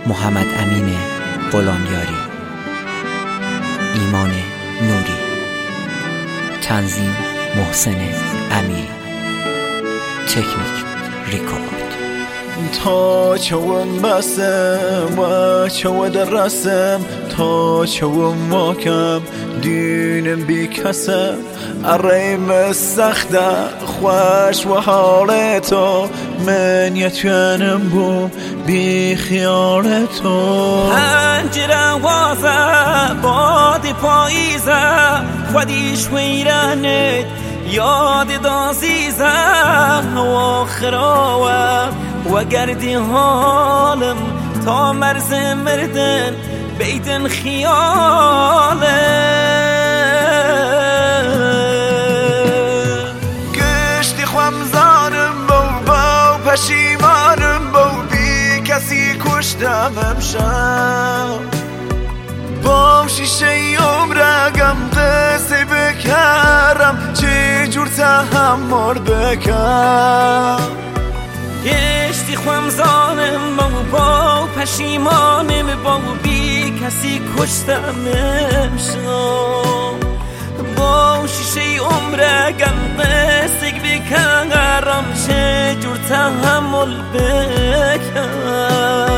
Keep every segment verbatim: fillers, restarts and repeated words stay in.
محمد امین غلامیاری، ایمان نوری، تنظیم محسن امیری، تکنیک ریکورد. تا چوم بسم و چو درسم تا چوم ماکم دینم بی کسم اریم سخته خوش و حال تو من یتیانم بو بی خیال تو. پنجره وازه باد پاییزه خودیش ویرانت یاد دازیزه و خراوه و گردی حالم تا مرز مردن بیدن خیاله. گشتی خوام زانم بو بو پشیمانم بو بی کسی کشتم امشب با شیشه عمرگم قصه بکرم چه جور تحمل بکرم. گشتی خوام زانم بو بو پشیمانم بو بی کسی کشتم امشب با شیشه عمرگم قصه بکرم چه جور تحمل بکرم.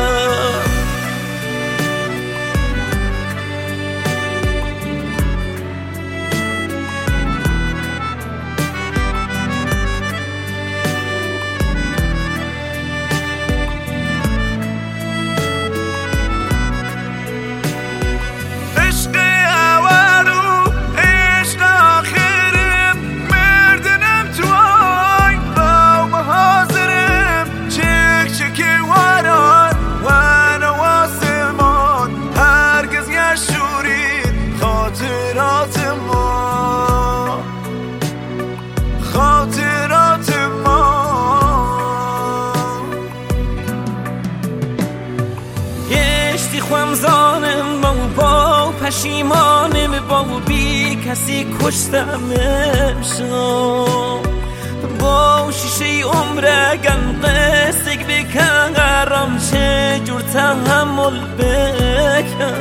خوام زانم بو بو پشیمانم بو بی کسی کشتم امشب با شیشه عمرگم قصه بکرم چه جور تحمل بکرم.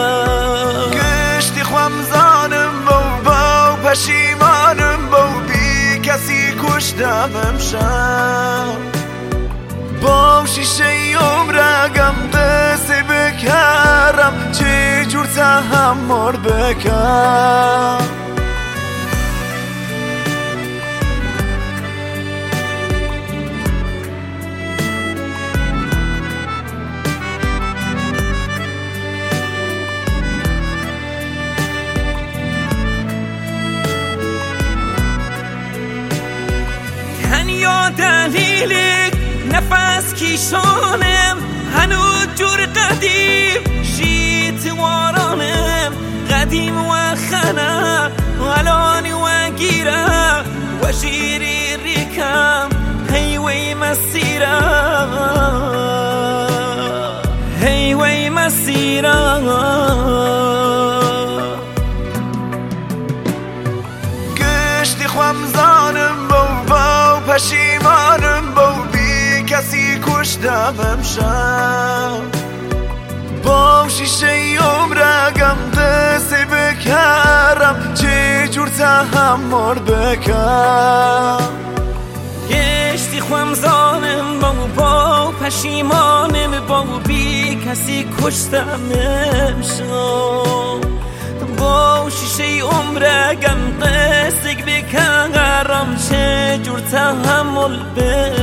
گشتی خوام زانم بو بو پشیمانم بو بی کسی کشتم امشب با شیشه عمرگم قصه بکرم چه جور تحمل بکرم. تنیا دلیلی نفس کیشانم هنوز جور قدیم شیت وارانم قدیم و خنم الان و گیره و شیری ریکم هیوی مسیره هیوی مسیره. گشتی خوام زانم بو بو پشیمانم بو بی کسی کشتم امشب با شیشه عمرگم قصه بکرم چه جور تحمل بکرم. گشتی خوام زانم بو بو پشیمانم بو بی کسی کشتم امشب با شیشه عمرگم قصه بکرم چه جور تحمل بکرم.